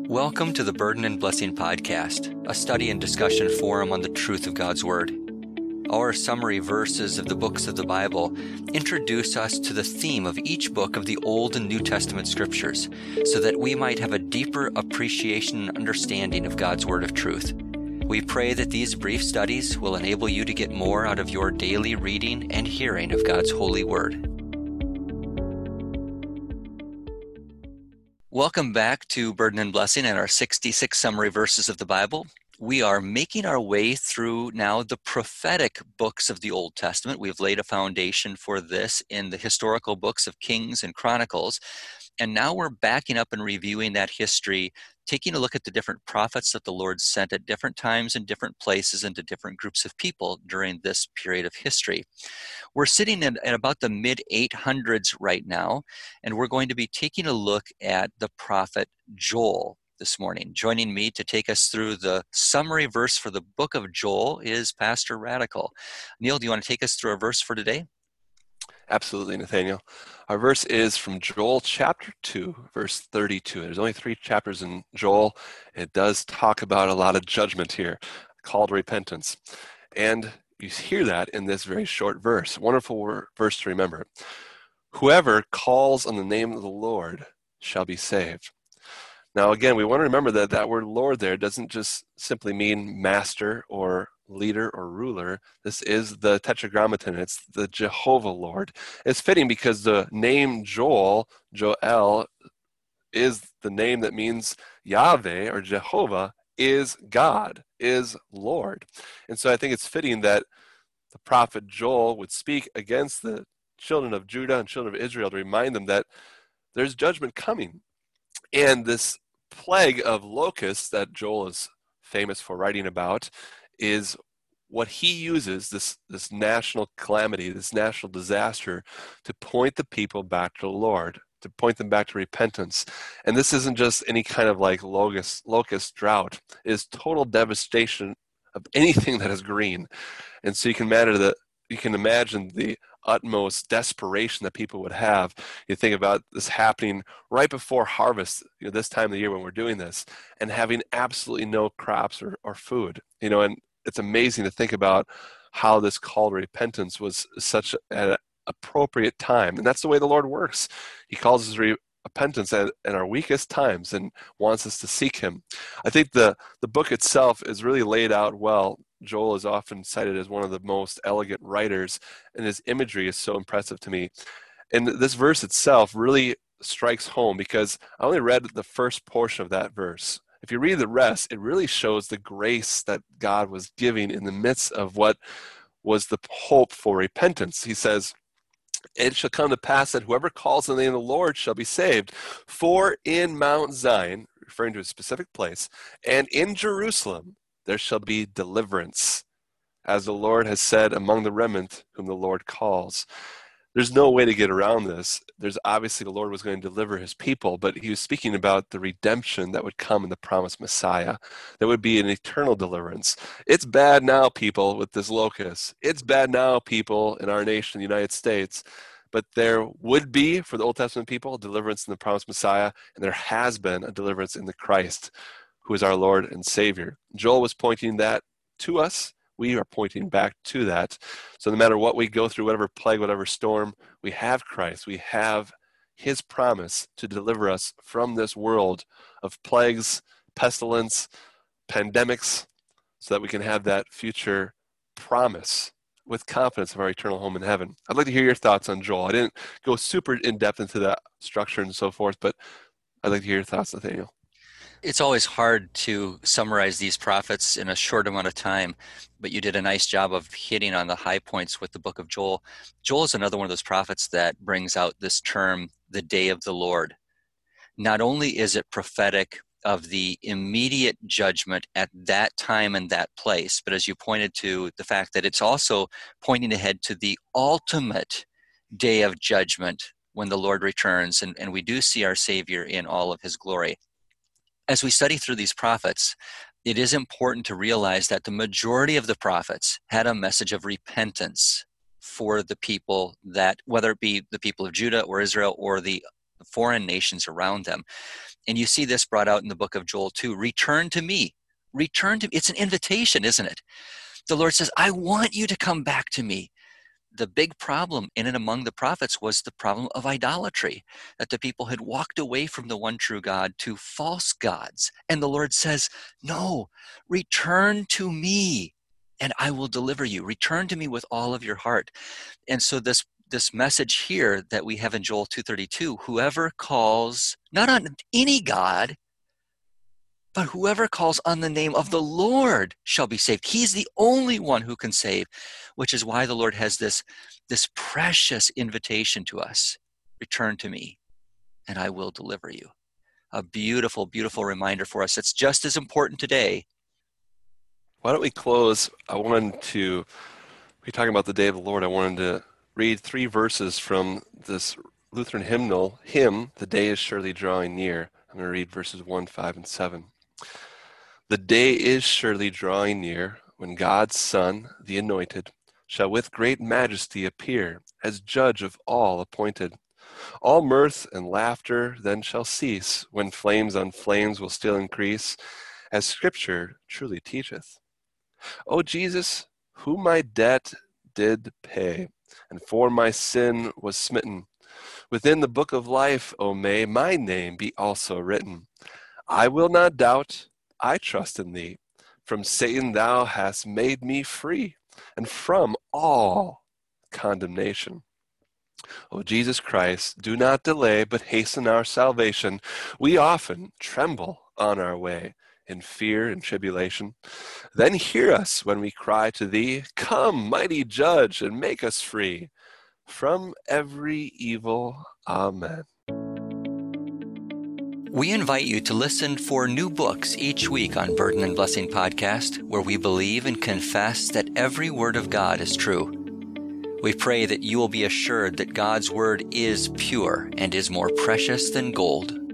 Welcome to the Burden and Blessing Podcast, a study and discussion forum on the truth of God's Word. Our summary verses of the books of the Bible introduce us to the theme of each book of the Old and New Testament Scriptures, so that we might have a deeper appreciation and understanding of God's Word of truth. We pray that these brief studies will enable you to get more out of your daily reading and hearing of God's holy Word. Welcome back to Burden and Blessing and our 66 summary verses of the Bible. We are making our way through now the prophetic books of the Old Testament. We've laid a foundation for this in the historical books of Kings and Chronicles. And now we're backing up and reviewing that history, taking a look at the different prophets that the Lord sent at different times and different places and to different groups of people during this period of history. We're sitting at about the mid-800s right now, and we're going to be taking a look at the prophet Joel this morning. Joining me to take us through the summary verse for the book of Joel is Pastor Radical. Neil, do you want to take us through our verse for today? Absolutely, Nathaniel. Our verse is from Joel chapter 2, verse 32. There's only 3 chapters in Joel. It does talk about a lot of judgment here, called repentance. And you hear that in this very short verse. Wonderful verse to remember. Whoever calls on the name of the Lord shall be saved. Now, again, we want to remember that that word Lord there doesn't just simply mean master or leader or ruler. This is the tetragrammaton. It's the Jehovah Lord. It's fitting because the name Joel is the name that means Yahweh or Jehovah is God, is Lord. And so I think it's fitting that the prophet Joel would speak against the children of Judah and children of Israel to remind them that there's judgment coming. And this plague of locusts that Joel is famous for writing about is what he uses, this national calamity, this national disaster, to point the people back to the Lord, to point them back to repentance. And this isn't just any kind of like locust drought. It is total devastation of anything that is green. And so you can imagine the utmost desperation that people would have. You think about this happening right before harvest, this time of the year when we're doing this, and having absolutely no crops or food. And it's amazing to think about how this call to repentance was such an appropriate time. And that's the way the Lord works. He calls us repentance at our weakest times and wants us to seek him. I think the book itself is really laid out well. Joel is often cited as one of the most elegant writers, and his imagery is so impressive to me. And this verse itself really strikes home because I only read the first portion of that verse. If you read the rest, it really shows the grace that God was giving in the midst of what was the hope for repentance. He says, "It shall come to pass that whoever calls on the name of the Lord shall be saved. For in Mount Zion," referring to a specific place, "and in Jerusalem there shall be deliverance, as the Lord has said among the remnant whom the Lord calls." There's no way to get around this. There's obviously the Lord was going to deliver his people, but he was speaking about the redemption that would come in the promised Messiah. There would be an eternal deliverance. It's bad now, people, with this locust. It's bad now, people, in our nation, the United States. But there would be, for the Old Testament people, deliverance in the promised Messiah, and there has been a deliverance in the Christ, who is our Lord and Savior. Joel was pointing that to us. We are pointing back to that. So no matter what we go through, whatever plague, whatever storm, we have Christ. We have his promise to deliver us from this world of plagues, pestilence, pandemics, so that we can have that future promise with confidence of our eternal home in heaven. I'd like to hear your thoughts on Joel. I didn't go super in-depth into that structure and so forth, but I'd like to hear your thoughts, Nathaniel. It's always hard to summarize these prophets in a short amount of time, but you did a nice job of hitting on the high points with the book of Joel. Joel is another one of those prophets that brings out this term, the day of the Lord. Not only is it prophetic of the immediate judgment at that time and that place, but as you pointed to the fact that it's also pointing ahead to the ultimate day of judgment when the Lord returns, and we do see our Savior in all of his glory. As we study through these prophets, it is important to realize that the majority of the prophets had a message of repentance for the people that, whether it be the people of Judah or Israel or the foreign nations around them. And you see this brought out in the book of Joel too. Return to me. Return to me. It's an invitation, isn't it? The Lord says, I want you to come back to me. The big problem in and among the prophets was the problem of idolatry, that the people had walked away from the one true God to false gods. And the Lord says, no, return to me and I will deliver you. Return to me with all of your heart. And so this message here that we have in Joel 2:32, whoever calls not on any God, but whoever calls on the name of the Lord shall be saved. He's the only one who can save, which is why the Lord has this precious invitation to us. Return to me, and I will deliver you. A beautiful, beautiful reminder for us. It's just as important today. Why don't we close? I wanted to be talking about the day of the Lord. I wanted to read 3 verses from this Lutheran hymnal, hymn, The Day is Surely Drawing Near. I'm going to read verses 1, 5, and 7. The day is surely drawing near, when God's Son, the Anointed, shall with great majesty appear, as judge of all appointed. All mirth and laughter then shall cease, when flames on flames will still increase, as Scripture truly teacheth. O Jesus, who my debt did pay, and for my sin was smitten, within the book of life, O may my name be also written. I will not doubt, I trust in thee. From Satan thou hast made me free, and from all condemnation. O Jesus Christ, do not delay, but hasten our salvation. We often tremble on our way in fear and tribulation. Then hear us when we cry to thee, come, mighty judge, and make us free from every evil. Amen. We invite you to listen for new books each week on Burden and Blessing Podcast, where we believe and confess that every word of God is true. We pray that you will be assured that God's word is pure and is more precious than gold.